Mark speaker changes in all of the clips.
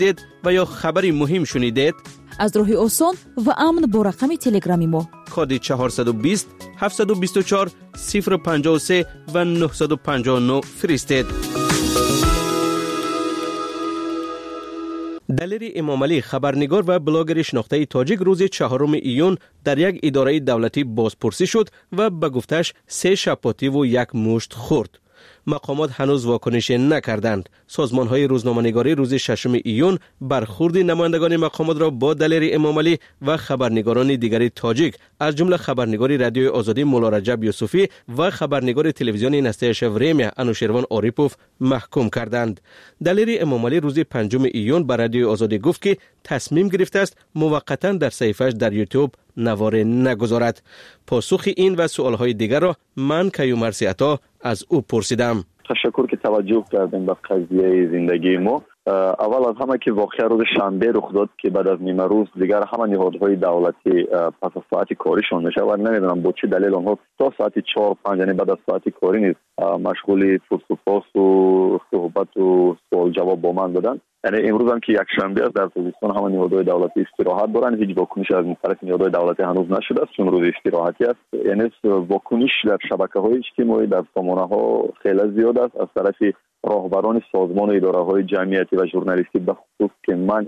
Speaker 1: دید و یا خبری مهم شنیدید؟
Speaker 2: از راه آسان و امن با رقم تلگرامی ما
Speaker 1: کد 420 724 053 و 959 فرستید. دلیر امامعلی خبرنگار و بلاگر شناخته تاجیک روز 4 ایون در یک اداره دولتی بازپرسی شد و به گفتش 3 شپاتی و 1 مشت خورد. مقامات هنوز واکنش نکردند. سازمان‌های روزنامه‌نگاری روز 6 ایون برخورد نمایندگان مقامات را با دلیر امامعلی و خبرنگاران دیگری تاجیک از جمله خبرنگار رادیوی آزادی مولا رجب یوسفی و خبرنگار تلویزیون نستایش وریمیا انوشیروان آریپوف محکوم کردند. دلیر امامعلی روز 5 ایون به رادیوی آزادی گفت که تصمیم گرفته است موقتا در صفحه‌اش در یوتیوب نوار نگذارد. پاسخ این و سوالهای دیگر را من کیومرثی عطا از او پرسیدم.
Speaker 3: تشکر که توجه کردین به قضیه زندگی ما. اول از همه که واقعا روز شنبه رخ داد که بعد از نیمه روز دیگر همه نهادهای دولتی پس از ساعت کاریشون میشه و نمیدونم با چه دلیل آنها تا ساعت 4-5 یعنی بعد از ساعت کاری نیست مشغول پرس‌وپرس و صحبت و سوال جواب با من دادن. یعنی امروز هم که یک شنبه است در تابستان همه نهادهای دولتی استراحت دارن. هیچ واکنش از طرف نهادهای دولتی هنوز نشده است چون روز استراحتی است. یعنی واکنش در شبکه‌های اجتماعی در سامانه‌ها خیلی زیاد است از طرف راهبران سازمان و اداره‌های جمعیتی و ژورنالیستی به خصوص که من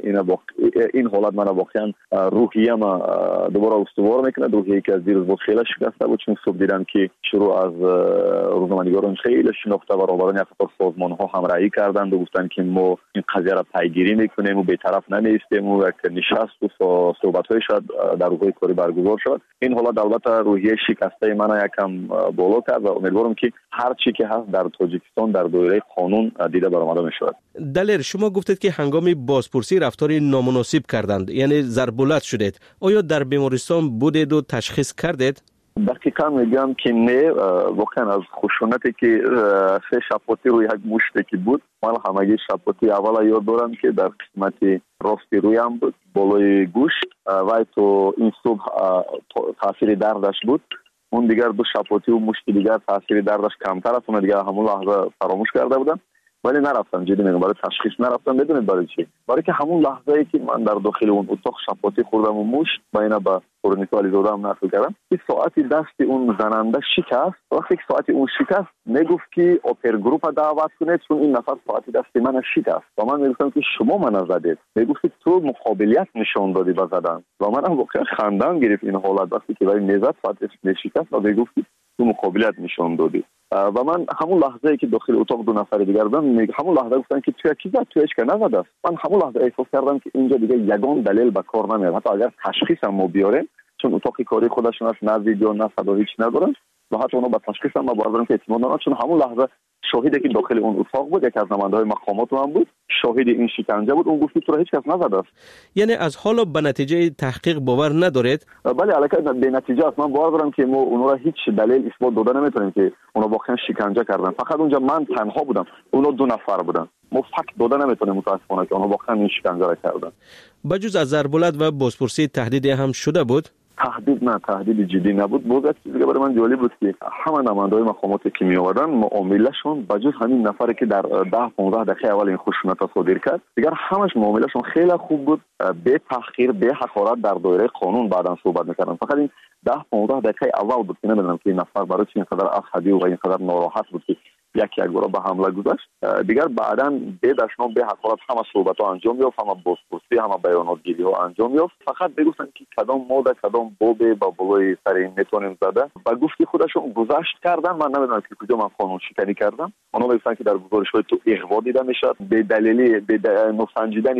Speaker 3: این حالت من واقعا روحیه‌ام دوباره استوار میکنه. روحیه‌ای که از دیروز بود خیلی شکسته بود چون صبح دیدم که شروع از روزنامه‌نگاران خیلی شناخته و راهبران یک قطار سازمان‌ها همراهی کردند و گفتند که ما این قضیه را پیگیری میکنیم و بی‌طرف نمی‌ایستیم و یک نشست و صحبت‌های شاید در روزهای کاری برگزار شد. این حالت البته روحیه شکسته من یکم بالا کرد و امیدوارم که هر چی که هست در تاجیکستان در دایره قانون دیده برآمده می‌شود.
Speaker 1: دلیر شما گفتید که هنگام بازپرسی رفتار نامناسب کردند یعنی ضرب‌العت شدید. آیا در بیمارستان بودید و تشخیص کردید؟
Speaker 3: دقیقا میگم که نه واقعا از خشونتی که 3 شپاتی روی یک مشتی که بود من همگی شپاتی اول یاد دارم که در قسمت راستی رویم بود بالای گوش و تو این صبح تاثیر دردش بود. اون دیگر 2 شپاتی و مشت دیگر تاثیر دردش کمتر است. اون دیگر همون لحظه فراموش کرده بودم ولی نرفتم جدی میگم برای تشخیص نرفتم. بدونید برای چی؟ برای که همون لحظه ای که من در داخل اون اتاق شپاتی خوردم و مشت باینا با قرنیسو علیزاده هم نقل کردم این ساعتی دست اون زننده شکست. وقتی که ساعتی اون شکست میگفت که اپر گروپ دعوت کنید چون این نفر ساعتی دست من شکست و من میگفتم که شما من زدید. میگفت تو مقابلیت نشون دادی به زدن و منم واقعا خندم گرفت این حالت وقتی که برای نزد ساعتش نشکست و میگفت تو مقابلیت نشون دادی و من همون لحظه ای که داخل اتاق 2 نفر دیگر بودن همون لحظه گفتن که تو کی زد تو هیچ که نزد است. من همون لحظه احساس کردم که اینجا دیگه یگان دلیل به کار نمیاد حتی اگر تشخیص هم ما بیاریم چون اتاق کاری خودشون است نه ویدیو نه صدا هیچ ندارن و حتی اونا به تشخیص هم باور دارم که اعتماد ندارن چون همون لحظه شاهدی که داخل اون اتاق بود یک از نماینده‌های مقامات هم بود شاهد این شکنجه بود. اون گفت تو را هیچ کس نزد است.
Speaker 1: یعنی از حالا به نتیجه تحقیق باور ندارید؟
Speaker 3: بله علاقه به نتیجه است. من باور دارم که ما اونا را هیچ دلیل اثبات داده نمیتونیم که اونا واقعا شکنجه کردن. فقط اونجا من تنها بودم اونا 2 نفر بودن. ما فکت داده نمیتونیم متاسفانه که اونا واقعا این شکنجه را کردن.
Speaker 1: بجز از ضرب‌العت و بازپرسی تهدید هم شده بود؟
Speaker 3: تهدید نه تهدید جدی نبود. باز چیزی برای من جالب بود که همه نماینده‌های مقاماتی که می آوردن معاملهشون بجز همین نفری که در 10-15 دقیقه اول این خشونت را صادر کرد دیگر همش معاملهشون خیلی خوب بود به تحقیر به حقارت در دایره قانون بعداً صحبت می‌کردن. فقط این 10-15 دقیقه اول بود که نمیدونم که این نفر برای چی اینقدر عصبی و اینقدر ناراحت بود که یک بار به حمله گذاشت. دیگر بعداً به دشنام به حقارت همه صحبت‌ها انجام یافت همه بازپرسی همه بیانات‌گیری‌ها انجام یافت. فقط بگفتن که کدام ماده کدام باب با بالای سر این میتونیم زده و گفتی خودشون گذشت کردن. من نمیدونم که کجا من قانون شکنی کردم. اونا میگفتن که در گزارش‌های تو اغوا دیده میشد به دلیل نسنجیدن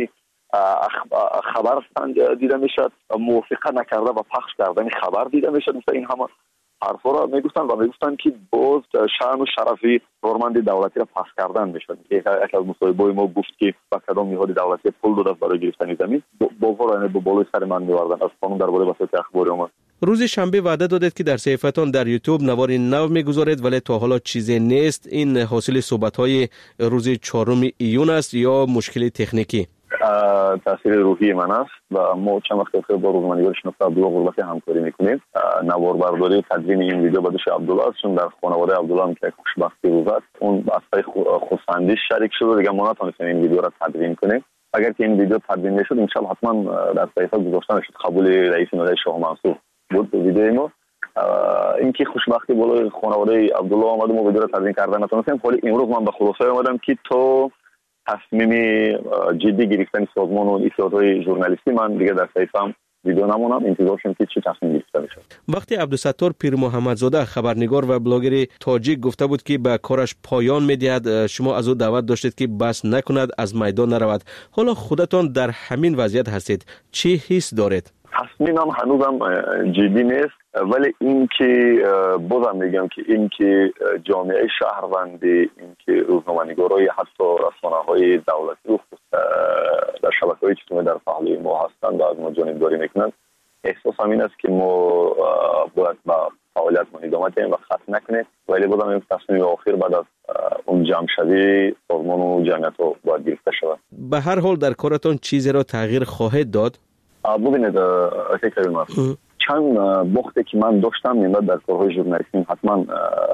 Speaker 3: خبر دیده میشد موافقت نکرده و پخش کردن خبر دیده میشد. مثلا این همه حرفا را میگفتن و میگفتن که باز شأن و شرفی کارمند دولتی را پس کردن میشد. یک از مصاحبه‌های ما گفت که با کدام نهاد دولتی پول داده برای گرفتن زمین باور یعنی با بالای سر من می‌آوردن از قانون درباره وسایل اخباری اومد.
Speaker 1: روز شنبه وعده دادید که در صفحتان در یوتیوب نوار نو میگذارید ولی تا حالا چیزی نیست. این حاصل صحبت‌های روز 4 ایون است یا مشکل تکنیکی؟
Speaker 3: تاثیر روحی من است و ما چند وقت با روزنامه‌نگار شناخته عبدالله غربتی همکاری میکنیم. نواربرداری و تدوین این ویدیو به دوش عبدالله است چون در خانواده عبدالله هم که خوشبختی روز است اون از طریق خودسندیش شریک شده دیگه ما نتونستیم این ویدیو را تدوین کنیم اگر که این ویدیو تدوین میشد ان شاء الله حتما در صحیفه گذاشته میشد. قبول رئیس مجلس شاه منصور بود ویدیوی ما. اینکه خوشبختی بالای خانواده عبدالله آمد و ما ویدیو رو تدوین کردن نتونستیم. ولی امروز من به خلاصه اومدم که تو تصمیم جدی گرفتن سازمان و ایستادهای ژورنالیستی من دیگه در صحیفه‌ام ویدیو نمونم، انتظار شدم که چه تصمیم گرفته بشه.
Speaker 1: وقتی عبدالستار پیر محمدزاده خبرنگار و بلاگر تاجیک گفته بود که به کارش پایان می‌دهد، شما از او دعوت داشتید که بس نکند، از میدان نرود. حالا خودتان در همین وضعیت هستید، چی حس دارید؟
Speaker 3: تصمیمم هنوزم جدی نیست، ولی این که بازم میگم که این که جامعه شهروندی، این که روزنامه‌نگارای حتی رسانه‌های دولتی در شبکه‌های اجتماعی در پهلوی ما هستند و از ما جانبداری میکنند، احساس همین است که ما باید با فعالیت ما ادامه دهیم و خط نکنیم. ولی بازم این تصمیم آخر بعد از اون جمع شوی سازمان و جمعیت باید گرفته شود.
Speaker 1: به هر حال در کارتان چیزی را تغییر خواهد داد؟
Speaker 3: ببینید فکر من چند بختی که من داشتم میاد در کارهای ژورنالیستی حتما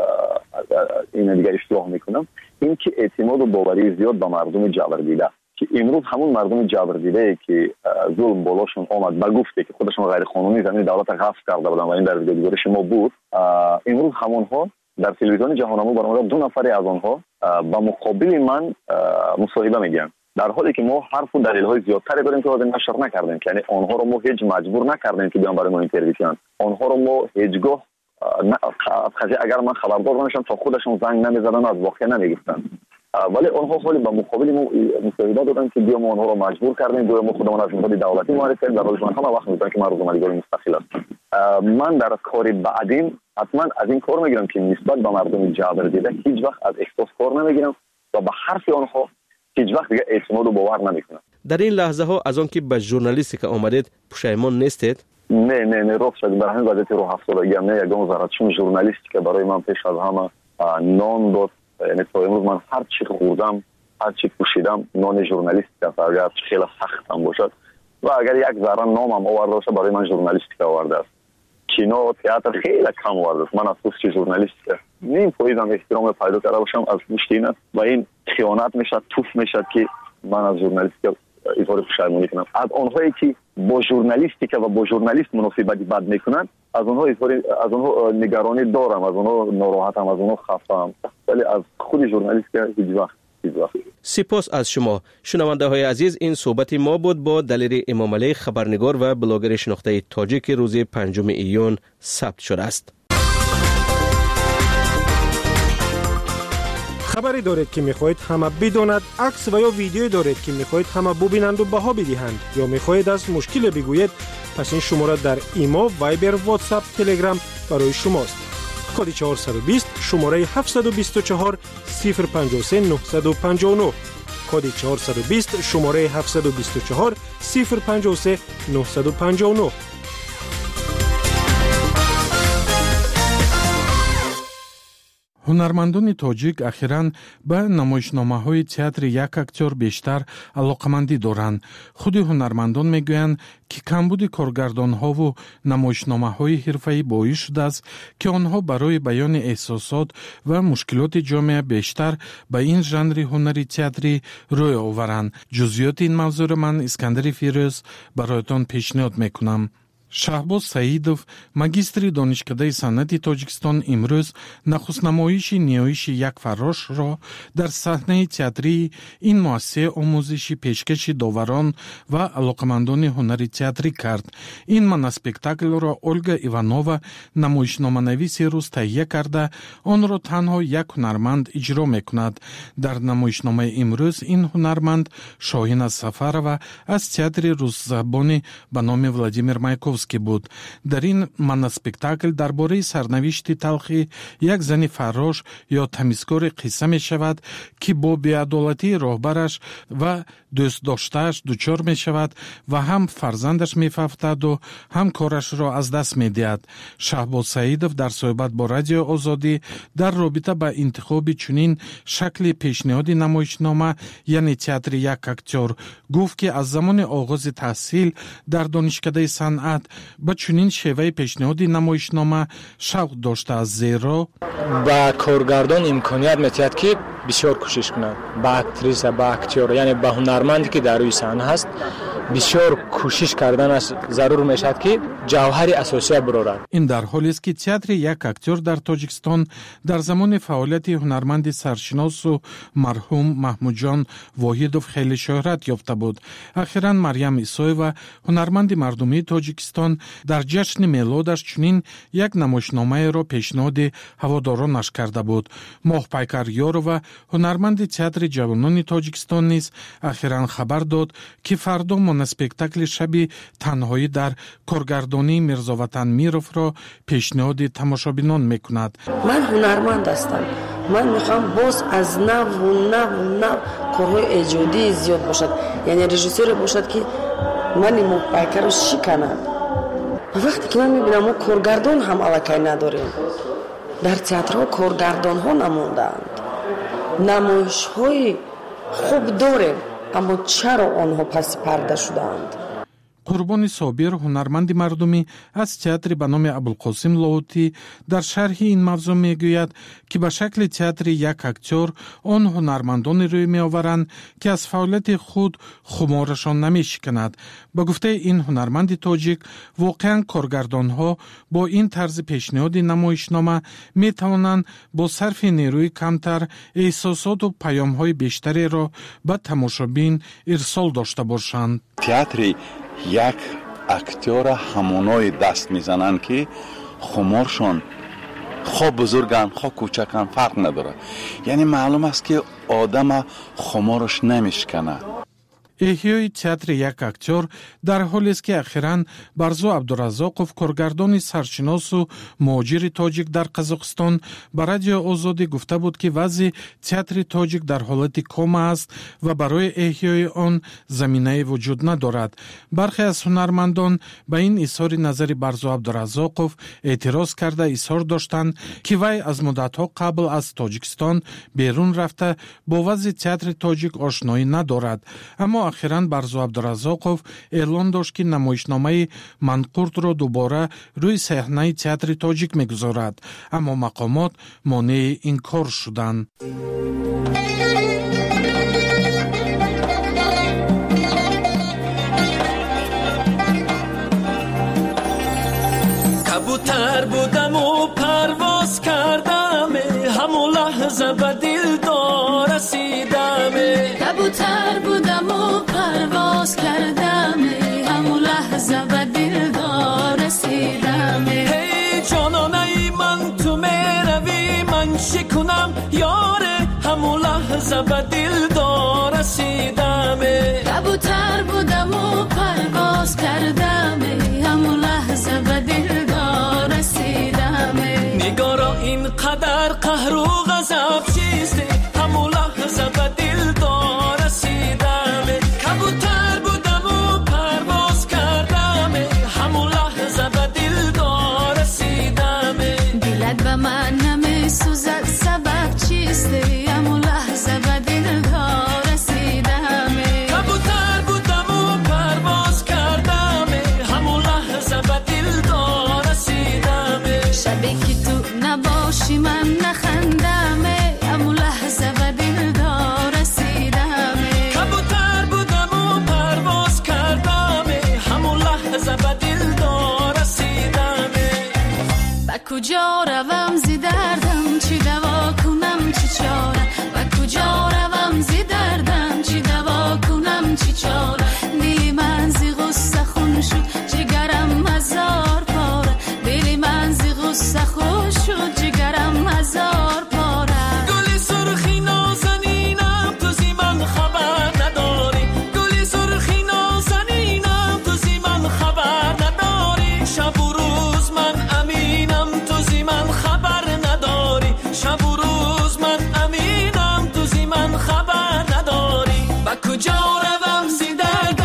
Speaker 3: این دیگه اشتباه میکنم، این که اعتماد و باوری زیاد به مردم جبر دیده، که امروز همون مردم جبر دیده که ظلم بالاشون آمد به گفته که خودشون غیر قانونی زمین دولت غصب کرده بودن و این در ویدیو شما بود، امروز همونها در تلویزیون جهان آموز برآمده 2 نفر از آنها به مقابل من مصاحبه میگن، در حالی که ما حرف و دلیل‌های زیادتری داریم که نشر نکردیم، که یعنی آنها رو ما هیچ مجبور نکردیم که بیان برای ما اینترویو کنن. آنها رو ما هیچگاه اگر من خبردار نشم تا خودشون زنگ نمیزدن از واقع نمیگفتن، ولی آنها خیلی به مقابل ما مصاحبه دادن که بیام آنها رو مجبور کردیم گویا ما خودمون از نهاد دولتی معرفی کردیم، در حالی که من همه وقت میگم که من روزنامه‌نگار مستقل هستم. من در کار بعدین حتما از این کار میگیرم که نسبت به مردم جبر دیده هیچ وقت از احساس کار نمیگیرم و به حرف آنها هیچ وقت دیگه اعتماد و باور نمیکنم. در
Speaker 1: این لحظه ها از آن که به ژورنالیستی که آمدید پشیمان نیستید؟
Speaker 3: نه راست شد. برای همین وضعیت رو 70 هم نه یگان ذره، چون ژورنالیستی که برای من پیش از همه نان داد، یعنی تا امروز من هر چی خوردم، هر چی پوشیدم نان ژورنالیستی است، اگر خیلی سخت هم باشد و اگر یک ذره نامم آورده باشه برای من ژورنالیستی آورده است. کینو تئاتر خیلی کم آورده است. من افسوس که ژورنالیست نیم پاییدم احترام پیدا کرده باشم از پشت این است و این خیانت میشد، توف میشد که من از ژورنالیستی اظهار پشیمانی کنم. از آنهایی که با ژورنالیستی و با ژورنالیست مناسبت بد میکنن، از آنها نگرانی دارم، از آنها ناراحتم، از آنها خستم، ولی از خود ژورنالیست هیچ وقت.
Speaker 1: سپاس از شما. شنونده های عزیز، این صحبت ما بود با دلیر امامعلی، خبرنگار و بلاگر شناخته تاجیک روز 5 ایون ثبت شده است.
Speaker 4: خبری دارید که میخواهید همه بداند، عکس و یا ویدیویی دارید که میخواهید همه ببینند و بها بدهند، یا میخواهید از مشکل بگویید، پس این شماره در ایما، وایبر، واتساپ، تلگرام برای شماست. کد 420 شماره 724 053 959. کد 420 شماره 724 053 959.
Speaker 5: ҳунармандони тоҷик ахиран ба намоишномаҳои театри як актёр бештар алоқамандӣ доранд. худи ҳунармандон мегӯянд, ки камбуди коргардонҳову намоишномаҳои ҳирфаӣ боис шудааст, ки онҳо барои баёни эҳсосот ва мушкилоти ҷомеа бештар ба ин жанри ҳунари театрӣ рӯй оваранд. ҷузъиёти ин мавзӯъро ман Искандари Фирӯз бароятон пешниҳод мекунам. шаҳбоз саидов, магистри донишкадаи санъати тоҷикистон, имрӯз нахустнамоиши ниҳоиши як фаррошро дар саҳнаи театрии ин муассисаи омӯзиши пешкаши доварон ва алоқамандони ҳунари театрӣ кард. ин моноспектаклро Ольга Иванова, намоишноманависи рус, таҳия карда, онро танҳо як ҳунарманд иҷро мекунад. дар намоишномаи имрӯз ин ҳунарманд Шоҳина Сафарова аз театри русзабонӣ ба номи Владимир Майков буд. дар ин моноспектакл дар бораи сарнавишти талхи як зани фаррош ё тамизкори қисса мешавад, ки бо беадолатии роҳбараш ва дӯстдоштааш дучор мешавад ва ҳам фарзандаш мефафтаду ҳам корашро аз даст медиҳад. Шаҳбоз Саидов дар суҳбат бо Радиои Озодӣ дар робита ба интихоби чунин шакли пешниҳоди намоишнома, яъне театри як актёр, гуфт, ки аз замони оғози таҳсил дар донишкадаи санъат ба чунин шеваи пешниҳоди намоишнома шавқ доштааст, зеро
Speaker 6: ба коргардон имконият метиҳад, ки بسیار کوشش کنند با اکتریسه با اکتور، یعنی با هنرمندی که در روی صحنه هست بسیار کوشش کردن است ضرور میشد که جوهر اساسی برورد.
Speaker 5: این در حالی است که تئاتر یک اکتور در تاجیکستان در زمان فعالیت هنرمند سرشناس و مرحوم محمود جان واحدوف خیلی شهرت یافته بود. اخیراً مریم عیسایeva هنرمند مردمی تاجیکستان در جشن میلادش چنین یک نمایشنامه را پیشنهاد هوادارانش کرده بود. ماه پیکر یارова هنرمند تئاتر جوانان تاجیکستان نیز اخیراً خبر داد که فردا اسپکتاکل شب تنهایی در کارگردانی میرزاوطن میروف را پیشنهاد تماشابینان میکند.
Speaker 7: من هنرمند هستم. من میخوام باز از نو کارهای ایجادی زیاد باشد، یعنی رژیسور باشد که من پیکر رو شکند. وقتی که من میبینم ما کارگردان هم علاقه نداریم، در تئاترها کارگردان ها نموندند، نمایش های خوب داریم اما چرا آنها پس پرده شدند؟
Speaker 5: قربان صابر هنرمند مردمی از تئاتر به نام ابوالقاسم لاهوتی در شرح این موضوع میگوید که به شکل تئاتر یک اکتور آن هنرمندان روی می آورند که از فعالیت خود خمارشان نمی شکند. با گفته این هنرمند تاجیک واقعا کارگردان ها با این طرز پیشنهاد نمایشنامه می توانند با صرف نیروی کمتر احساسات و پیام های بیشتری را به تماشابین ارسال داشته باشند.
Speaker 8: تئاتر یک اکتور همونای دست میزنن که خمارشون خواه بزرگن خواه کوچکن فرق نداره، یعنی معلوم است که آدم خمارش نمیشکنه.
Speaker 5: احیای تئاتر یک اکتور در حالی است که اخیراً برزو عبدالرزاقوف کارگردان سرشناس و مهاجر تاجیک در قزاقستان به رادیو آزادی گفته بود که وضع تئاتر تاجیک در حالت کما است و برای احیای آن زمینه وجود ندارد. برخی از هنرمندان به این اظهار نظر برزو عبدالرزاقوف اعتراض کرده اظهار داشتند که وی از مدت‌ها قبل از تاجیکستان بیرون رفته با وضع تئاتر تاجیک آشنایی ندارد. اما اخیراً برزو عبدالرزاقوف اعلان داشت که نمایشنامه منقورت را دوباره روی صحنه تئاتر تاجیک میگذارد، اما مقامات مانع این کار شدند.
Speaker 9: کبوتر بودم و پرواز کردم، همون لحظه به دلدار رسیدم.
Speaker 10: کبوتر بودم و پرواز کردم، همون لحظه به دلدار رسیدم.
Speaker 9: هی جانانه من تو میروی من شکنم یاره، همون لحظه به دلدار رسیدم.
Speaker 10: کبوتر بودم و پرواز کردم، همون لحظه به دلدار رسیدم.
Speaker 9: نگارا اینقدر قهر و غضب چیسته، همون لحظه به دلدار رسیدم. کبوتر بودم و پرواز کردم، همون لحظه به دلدار رسیدم.
Speaker 10: دلت به من نمیسوزد سبب چیسته، همون لحظه به دلدار رسیدم.
Speaker 9: کبوتر بودم و پرواز کردم، همون لحظه به دلدار رسیدم.
Speaker 10: شبی که تو نباشی من نخندم، همون لحظه به دلدار رسیدم.
Speaker 9: کبوتر بودم و پرواز کردم، همون لحظه به دلدار رسیدم.
Speaker 10: با کجا روم زی دردم چی دوا کنم چی چاره، با کجا روم زی دردم چی دوا کنم چی چاره. دلی من زی غصه خون شد جگرم هزار پاره، دلی من زی غصه خون شد جگرم هزار پاره.
Speaker 9: گلی سرخی نازنینم تو زی من خبر نداری، گلی سرخی نازنینم تو زی من خبر نداری. شب و روز من امینم تو زی من خبر نداری، شب و روز من امینم تو زی من خبر نداری. با کجا روم زی درد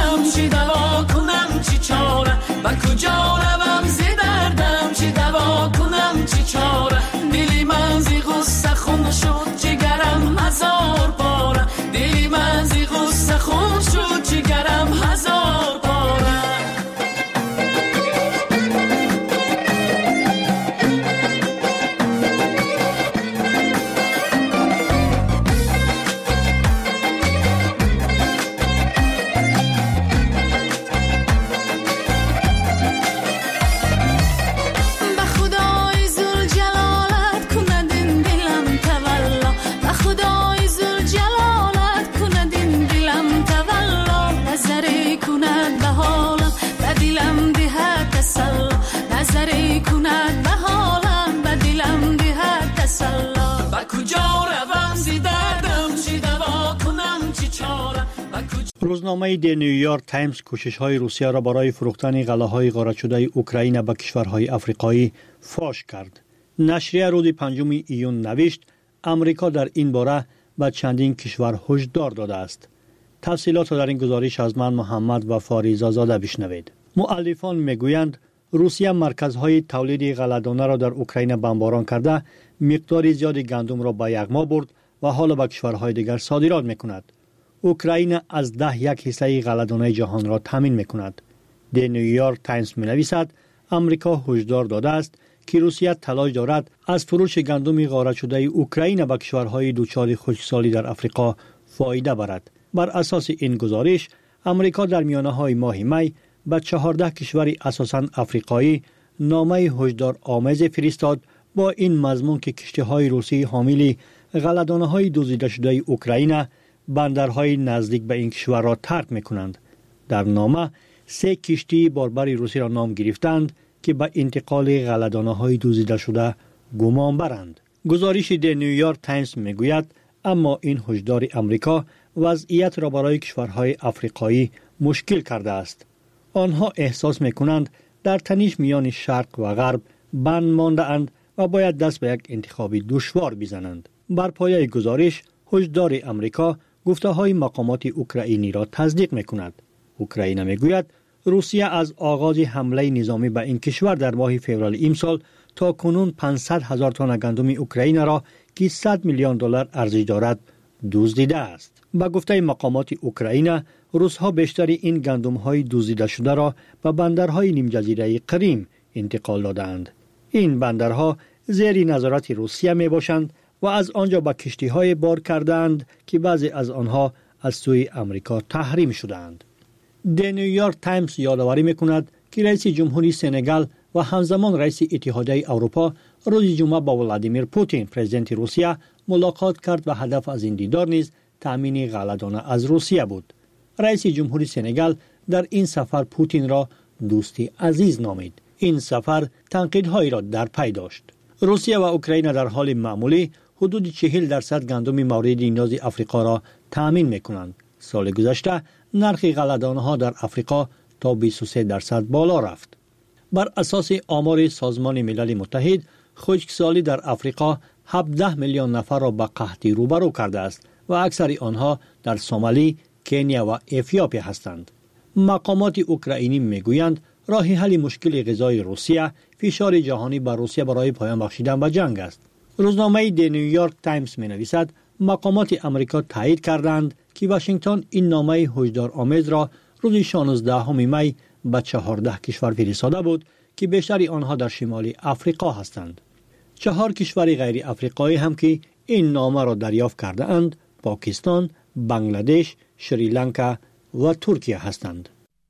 Speaker 10: دلم دهد تسلا نظری کند به حالم به دلم دهد تسلا به کجا روم زی دردم چی دوا کنم چی چاره.
Speaker 11: روزنامه دی نیویورک تایمز کوشش‌های روسیه را برای فروختن غلاهای غارت شده اوکراین به کشورهای آفریقایی فاش کرد. نشریه روز 5 ایون نوشت امریکا در این باره به چندین کشور هشدار داده است. تفصیلات را در این گزارش از من محمد و فاریزا زاده بشنوید. مؤلفان میگویند روسیه مرکزهای تولید غله‌دانه را در اوکراین بمباران کرده، مقدار زیادی گندم را به یغما برد و حالا به کشورهای دیگر صادرات میکند. اوکراین از 10% غله‌دانه جهان را تامین میکند. دی نیویورک تایمز می‌نویسد امریکا هشدار داده است که روسیه تلاش دارد از فروش گندم غارت شده اوکراین به کشورهای دچار خشکسالی در آفریقا فایده برد. بر اساس این گزارش امریکا در میانه‌های ماه می به 14 کشور اساساً آفریقایی نامه هشدار آمیز فرستاد با این مضمون که کشتی‌های روسی حامل غله‌دانه‌های دزدیده شده اوکراین بندرهای نزدیک به این کشور را ترک می‌کنند. در نامه 3 کشتی باربر روسی را نام گرفتند که به انتقال غله‌دانه‌های دزدیده شده گمان برند. گزارش دی نیویورک تایمز میگوید اما این هشدار امریکا وضعیت را برای کشورهای آفریقایی مشکل کرده است. آنها احساس می‌کنند در تنش میان شرق و غرب بند مانده اند و باید دست به یک انتخاب دشوار بزنند. بر پایه گزارش هشدار امریکا گفته‌های مقامات اوکراینی را تصدیق می‌کند. اوکراین میگوید روسیه از آغاز حمله نظامی به این کشور در ماه فوریه امسال تا کنون 500,000 تن گندم اوکراین را که 100 میلیون دلار ارزش دارد دزدیده است. با گفته مقامات اوکراین روس‌ها بیشتر این گندم‌های دزدیده شده را به بندرهای نیم جزیره کریم انتقال دادند. این بندرها زیر نظارت روسیه میباشند و از آنجا به کشتی‌های بار کردند که بعضی از آنها از سوی امریکا تحریم شدند. دی نیویورک تایمز یادآوری می‌کند که رئیس جمهوری سنگال و همزمان رئیس اتحادیه اروپا روز جمعه با ولادیمیر پوتین پرزیدنت روسیه ملاقات کرد و هدف از این دیدار نیز تامین غله‌دانه از روسیه بود. رئیس جمهوری سنگال در این سفر پوتین را دوستی عزیز نامید. این سفر تنقیدهایی را در پی داشت. روسیه و اوکراین در حال معمولی حدود 40% گندم مورد نیاز آفریقا را تامین می‌کنند. سال گذشته نرخ غله‌دانه‌ها در آفریقا تا 23% بالا رفت. بر اساس آمار سازمان ملل متحد، خشکسالی در آفریقا 17 میلیون نفر را به قحطی روبرو کرده است و اکثر آنها در سومالی، کنیا و اتیوپی هستند. مقامات اوکراینی میگویند راه حل مشکل غذایی روسیه فشار جهانی بر روسیه برای پایان بخشیدن به جنگ است. روزنامه دی نیویورک تایمز می‌نویسد مقامات آمریکا تایید کردند که واشنگتن این نامه هشدار آمیز را روز 16 می به 14 کشور فرستاده بود که بیشتر آنها در شمال آفریقا هستند. 4 کشور غیر آفریقایی هم که این نامه را دریافت کرده اند پاکستان، بنگلادش، سریلانکا و ترکیه هستند.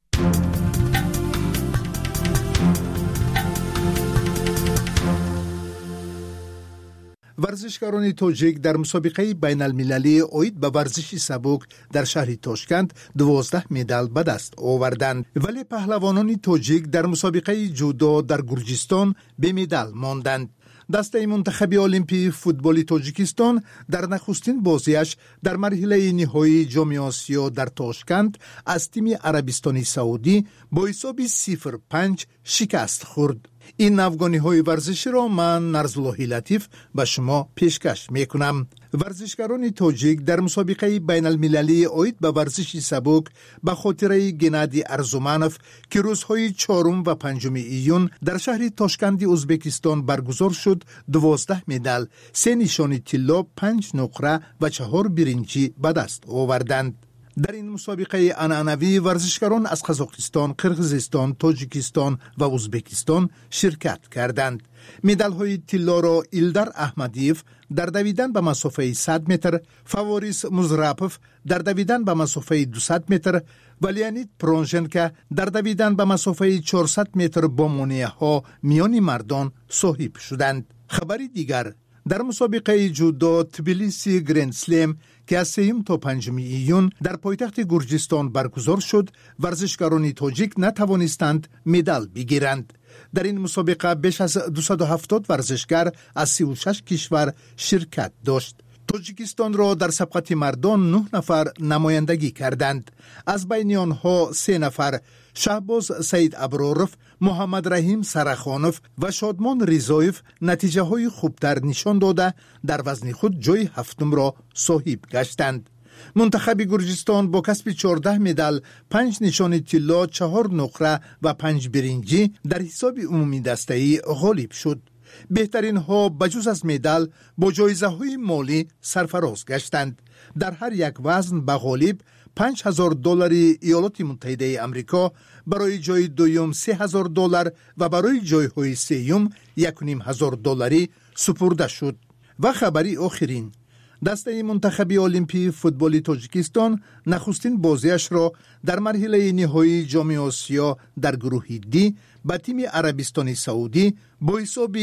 Speaker 12: ورزشکاران تاجیک در مسابقه بین المللی اوید به ورزش سبک در شهر تاشکند 12 مدال به دست آوردند، ولی پهلوانان تاجیک در مسابقه جودو در گرجستان به مدال ماندند. دسته منتخب المپی فوتبال تاجیکستان در نخستین بازیش در مرحله نهایی جام آسیا در تاشکند از تیم عربستان سعودی با حساب 0-5 شکست خورد. این افغانی ورزشی را من نرزاللهی لطیف به شما پیشکش میکنم. ورزشکاران تاجیک در مسابقه بین المللی اوید به ورزش سبک به خاطره گنادی ارزومانوف که روزهای 4 و 5 ایون در شهر تاشکند ازبکستان برگزار شد 12 مدال، 3 نشان طلا، 5 نقره و 4 برنجی به دست آوردند. در این مسابقه عنعنوی ورزشکاران از قزاقستان، قرقیزستان، تاجیکستان و ازبکستان شرکت کردند. مدال‌های طلا را ایلدار احمدیف در دویدن به مسافه 100 متر، فواریس مزراپوف در دویدن به مسافه 200 متر و لیانید پرونژنکا در دویدن به مسافه 400 متر با مانع‌ها میان مردان صاحب شدند. خبری دیگر در مسابقه جودو تبلیسی گرند سلم که از 3 تا 5 ایون در پایتخت گرجستان برگزار شد، ورزشکاران تاجیک نتوانستند مدال بگیرند. در این مسابقه بیش از 270 ورزشکار از 36 کشور شرکت داشت. تاجیکستان را در سبقت مردان 9 نفر نمایندگی کردند. از بین آنها 3 نفر شهباز سید ابرارف، محمد رحیم سرخانف و شادمان رضایف نتیجه های خوبتر نشان داده در وزن خود جای 7 را صاحب گشتند. منتخب گرجستان با کسب 14 مدال، 5 نشان طلا، 4 نقره و 5 برنجی در حساب عمومی دسته‌ای غالب شد. بهترین ها بجز از مدال با جایزه های مالی سرفراز گشتند. در هر یک وزن به غالب $5,000 ایالات متحده آمریکا، برای جای دوم $3,000 و برای جای های سوم $1,500 سپرده شد. و خبری آخرین، دسته منتخب المپی فوتبال تاجیکستان نخستین بازیش را در مرحله نهایی جام آسیا در گروه دی به تیم عربستان سعودی با حساب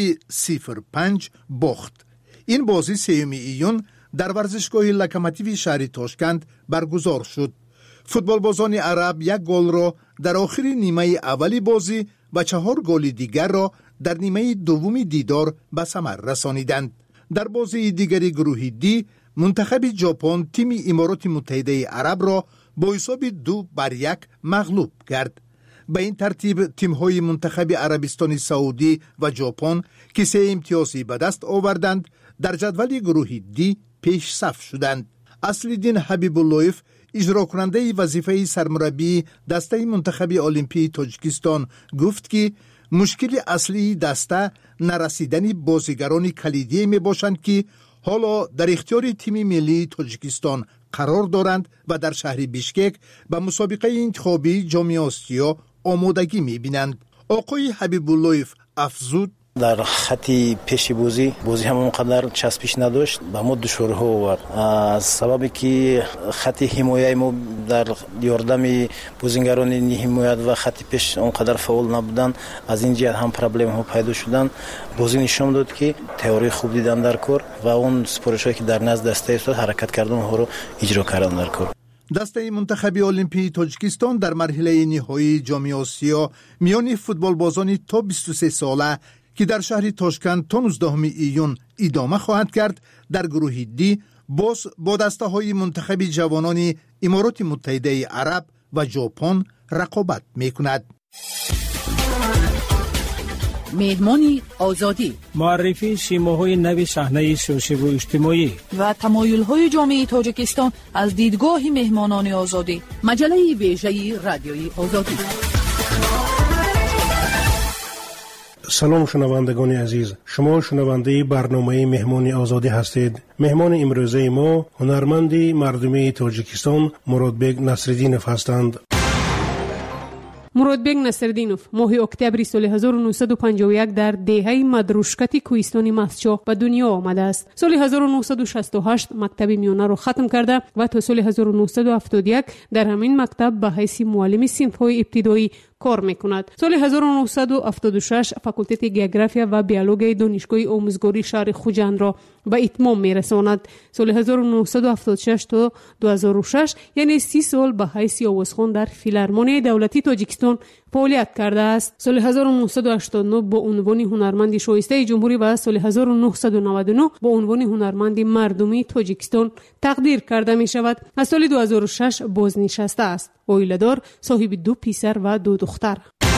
Speaker 12: 0-5 باخت. این بازی 3 ایون در ورزشگاه لوکوموتیو شهر تاشکند برگزار شد. فوتبالبازان عرب 1 گل را در آخر نیمه اولی بازی و 4 گل دیگر را در نیمه دوم دیدار به ثمر رسانیدند. در بازی دیگری گروه دی منتخب ژاپن تیم امارات متحده عرب را با حساب 2-1 مغلوب کرد. به این ترتیب تیم‌های منتخب عربستان سعودی و ژاپن که 3 امتیازی به دست آوردند در جدول گروه دی پیش صف شدند. اصل‌الدین حبیب اللهیف، اجرا کننده وظیفه سرمربی دسته منتخب المپی تاجیکستان، گفت که مشکل اصلی دسته نرسیدن بازیگران کلیدی می باشند که حالا در اختیار تیم ملی تاجیکستان قرار دارند و در شهر بیشکک به مسابقه انتخابی جام آسیا آمادگی می بینند. آقای حبیب اللهیف افزود:
Speaker 13: در خط پیش بازی هم اونقدر چسبش نداشت، به ما دشوارها آورد. از سببی که خط حمایت ما در یاردم بازیگران حمایت و خط پیش اونقدر فعال نبودن، از این جهت هم پرابلم ها پیدا شدن. بازی نشون داد که تئوری خوب دیدن در کار و اون سپارشایی که در نزد دسته استاد حرکت کردن ها رو اجرا کردن در کار.
Speaker 12: دسته منتخب المپی تاجیکستان در مرحله نهایی جام آسیا میان فوتبالبازان تا 23 ساله که در شهر تاشکند تا 19 ایون ادامه خواهد کرد، در گروه دی باز با دسته های منتخب جوانان امارات متحده عرب و ژاپن رقابت میکند.
Speaker 2: میدمانی آزادی،
Speaker 14: معرفی شیماهای نو صحنه سیاسی و اجتماعی
Speaker 2: و تمایل‌های جامعه تاجیکستان از دیدگاه مهمانان آزادی. مجله ویژه رادیوی آزادی.
Speaker 4: سلام شنوندگان عزیز، شما شنونده برنامه مهمان آزادی هستید. مهمان امروزه ما هنرمند مردمی تاجیکستان مرادبگ نصرالدینوف هستند.
Speaker 15: مرادبگ نصرالدینوف ماه اکتبر سال 1951 در دهه مدروشکت کوهستان مسجد به دنیا آمده است. سال 1968 مکتب میانه را ختم کرده و تا سال 1971 در همین مکتب به حیث معلم صنف‌های ابتدایی کار میکند. سال 1976 فاکولته گئوگرافیا و بیولوژی دانشگاه آموزگاری شهر خوجند را به اتمام میرساند. سال 1976 تا 2006 یعنی 30 سال به حیث آوازخوان در فیلارمونی دولتی تاجیکستان فعالیت کرده است. سال 1989 با عنوان هنرمند شایسته جمهوری و سال 1999 با عنوان هنرمند مردمی تاجیکستان تقدیر کرده می شود. از سال 2006 بازنشسته است. اویله‌دار، صاحب 2 پسر و 2 دختر.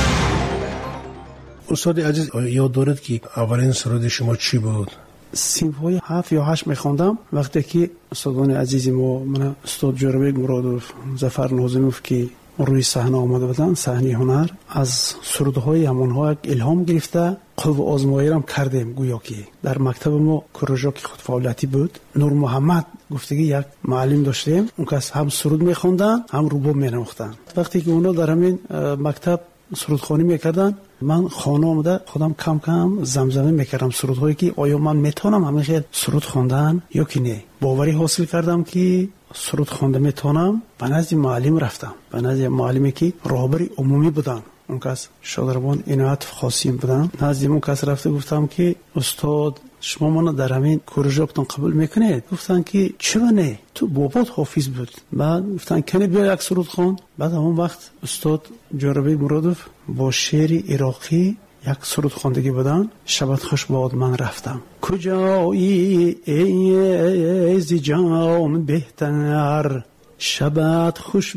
Speaker 4: استاد عزیز، یاد دارد که اولین سرود شما چی بود؟
Speaker 16: صنف‌های 7 یا 8 می‌خواندم وقتی که استادان عزیز ما، من استاد جوربگ مرادوف، ظفر ناظموف که روی صحنه آمده بودن، صحنه هنر، از سرودهای همانها الهام گرفته قلب آزمایی را کردیم. گویا که در مکتب ما کروژا که خود فعالیتی بود، نور محمد گفتگی یک معلم داشتیم، اون کس هم سرود می‌خوندن هم رباب می‌نواختن. وقتی که اونا در همین مکتب سرودخوانی میکردن، من خانه آمده خودم کم کم زمزمه میکردم سرودهایی که آیا من میتونم همیشه سرود خواندن یا که نه. باوری حاصل کردم که سرود خوانده میتونم. به نزد معلم رفتم، به نزد معلمی که راهبر عمومی بودن، اون کس شادروان عنایت خاصیم بودن. نزد اون کس رفته گفتم که استاد شما منو در همین پروژهتون قبول میکنید؟ گفتن که چرا نه، تو بابات حافظ بود. بعد گفتن کنه بیا یک سرود خوان. بعد همون وقت استاد جوربی مرادوف با شعر عراقی یک سرود خواندگی بودن. شبت خوش باد من رفتم کجایی ای جام بهتر، شبت خوش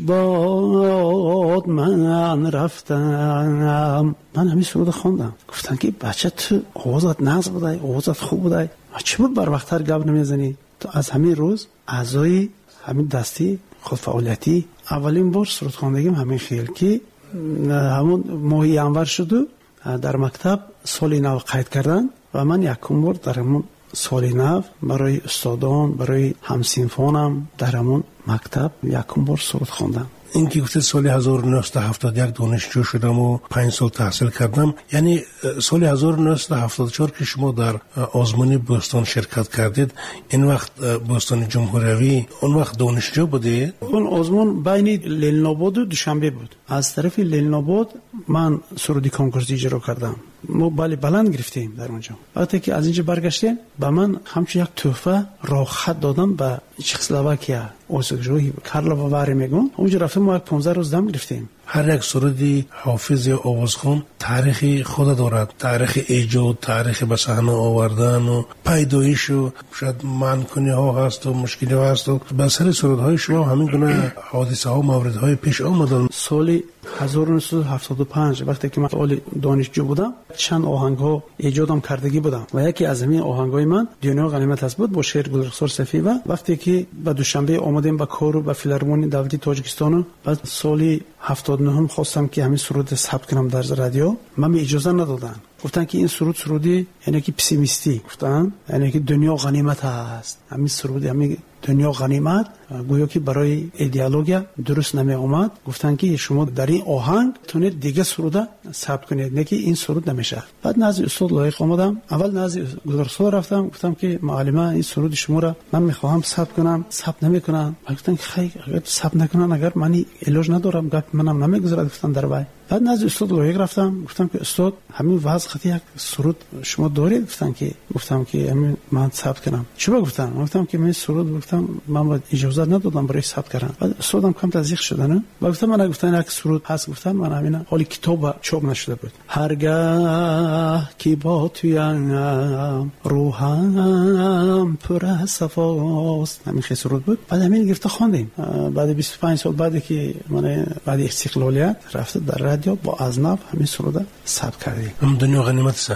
Speaker 16: باد من رفتم. من همین سرود خواندم. گفتن که بچه تو آوازت ناز بوده، آوازت خوب بوده، چه بود بر وقتر گپ نمیزنی؟ تو از همین روز اعضای همین دستی خود فعالیتی اولین بار سرود خواندگیم همین خیل که همون ماه ینور شد در مکتب سال نو قید کردن و من یکم بار در همون سال نو برای استادان، برای همسینفانم در همون مکتب یکم بار سرود خواندم.
Speaker 17: این که گفته سال 1971 دانشجو شدم و 5 سال تحصیل کردم، یعنی سال 1974 که شما در آزمون بوستان شرکت کردید، این وقت بوستان جمهوری اون وقت دانشجو بودی؟
Speaker 16: اون آزمون بین لیل‌آباد و دوشنبه بود. از طرف لیل‌آباد من سرودی کنکورسی اجرا کردم. ما بلند گرفتیم در اونجا. وقتی که از اینجا برگشتیم با من همچون یک تحفه راحت دادم به چکسلواکیا، اوسگروهی کارلووا واری میگن. اونجا رفتیم ما 15 روز دم گرفتیم.
Speaker 17: هر یک سرودی حافظ یا آوازخوان تاریخی خود دارد، تاریخ ایجاد، تاریخ به صحنه آوردن و پیدایش و شاید منکنی ها هست و مشکلی ها هست و به سر سرودهای شما همین گونه حادثه ها موردهای پیش آمدن.
Speaker 16: سال 1975 وقتی که من دانشجو بودم چند آهنگ ها ایجادم کردگی بودم و یکی از همین آهنگ های من دنیا غنیمت است بود با شعر گلرخسار صفی. و وقتی که به دوشنبه آمدیم به کار و به فیلارمونی دولتی تاجیکستان، بعد سال 79 خواستم که همین سرود ثبت کنم در رادیو، من اجازه ندادن. گفتن که این سرودی یعنی که پسیمیستی، گفتن یعنی که دنیا غنیمت است. همین سرودی همین دنیا غنیمت گویا که برای ایدئولوژی درست نمی اومد. گفتن که شما در این آهنگ تونید دیگه سرود ثبت کنید، نه که این سرود نمیشه. بعد نزد استاد لایق اومدم، اول نزد گلرخسار رفتم، گفتم که معلمه این سرود شما را من میخواهم ثبت کنم، ثبت نمیکنن. گفتن که خیر اگر ثبت نکنن اگر من علاج ندارم گپ منم نمیگذارد. گفتن در بای. بعد نزد استاد لایق رفتم، گفتم که استاد همین وضع خطی یک سرود شما دارید؟ گفتم که همین من ثبت کنم. چرا؟ گفتم که من سرود گفتم من اجازه ندادم برای ثبت کردن. بعد استادم کم تزریق شدن. بعد گفتم من گفتن یک سرود هست. گفتم من همین حالی کتاب چاپ نشده بود. هرگاه کی با تویم روحم پر از صفاست، همین خیلی سرود بود. بعد همین گرفته خواندیم. بعد 25 سال بعد که من بعد استقلالیت رفته در رادیو با ازناب همین سرود ثبت کردیم.
Speaker 17: هم دنیا غنیمت است.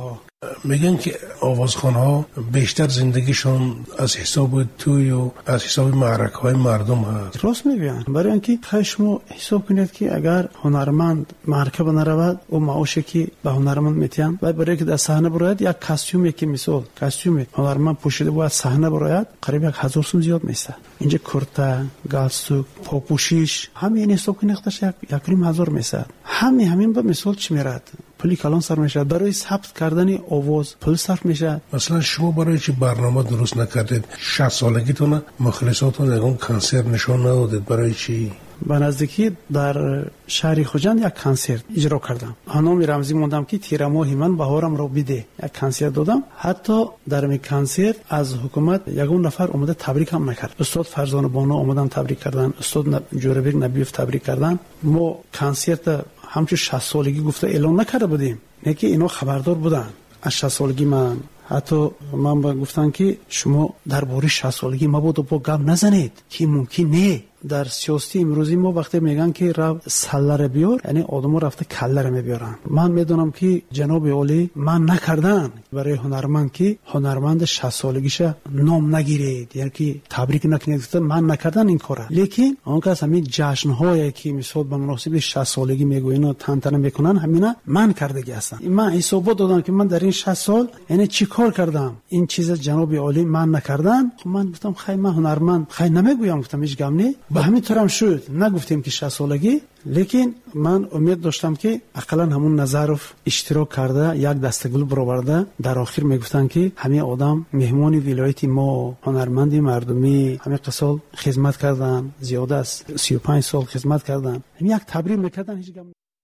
Speaker 17: میگن که آوازخوان‌ها بیشتر زندگیشون از حساب توی و از حساب معرکه‌های مردم هست.
Speaker 16: راست میگن. برای اینکه شما حساب کنید که اگر هنرمند معرکه بنرود و معاشی که به هنرمند میتین و برای که در صحنه براید یک کاستیومی که مثال کاستیوم هنرمند پوشیده بود صحنه براید قریب 1000 سوم زیاد میشه. اینجا کرتا، گالستوک، پاپوشیش همین حساب کنید یک 1000 میشه. همین به مثال چی میراد؟ پولی کلان سر میشه. برای ثبت کردن آواز پول صرف میشه.
Speaker 17: مثلا شما برای چی برنامه درست نکردید؟ 60 سالگیتون مخلصاتون یکون کنسرت نشان ندادید؟ برای چی؟
Speaker 16: به نزدیکی در شهر خوجند یک کنسرت اجرا کردم. خانم رمزی موندم که تیر ماه من بهارم رو بده، یک کنسرت دادم. حتی در می کنسرت از حکومت یگون نفر اومده تبریک هم نکرد. استاد فرزانه بانو اومدن تبریک کردن، استاد جوربیر نبیوف تبریک کردن. ما کنسرت همچون 60 سالگی گفته اعلان نکرده بودیم، نه که اینا خبردار بودن از 60 سالگی من. حتی من با گفتن که شما درباره 60 سالگی ما با گپ نزنید که ممکن نه. در سیاسی امروزی ما وقتی میگن که رو سله بیار، یعنی آدمو رفته کله رو میبیارن. من میدونم که جناب عالی من نکردن برای هنرمند که هنرمند 60 سالگیش نام نگیرید، یعنی که تبریک نکنید. من نکردن این کارا. لیکن اون کس همین جشن‌هایی که مثلا به مناسبت 60 سالگی میگوین و تنتنه میکنن همینا من کردگی هستن. من حساب دادم که من در این 60 سال یعنی چی کار کردم. این چیز جناب عالی من نکردن. خب من گفتم خیر من هنرمند خیر نمیگویم، گفتم هیچ غم نه. به همین طور هم شد. نگفتیم که 60 سالگی، لیکن من امید داشتم که اقلا همون نظرف اشتراک کرده یک دسته گل برآورده. در آخر میگفتن که همین آدم مهمانی ولایت ما، هنرمندی مردمی، همین سال خدمت کردن، زیاده از 35 سال خدمت کردن. همین یک تبریک میکردن. هیچ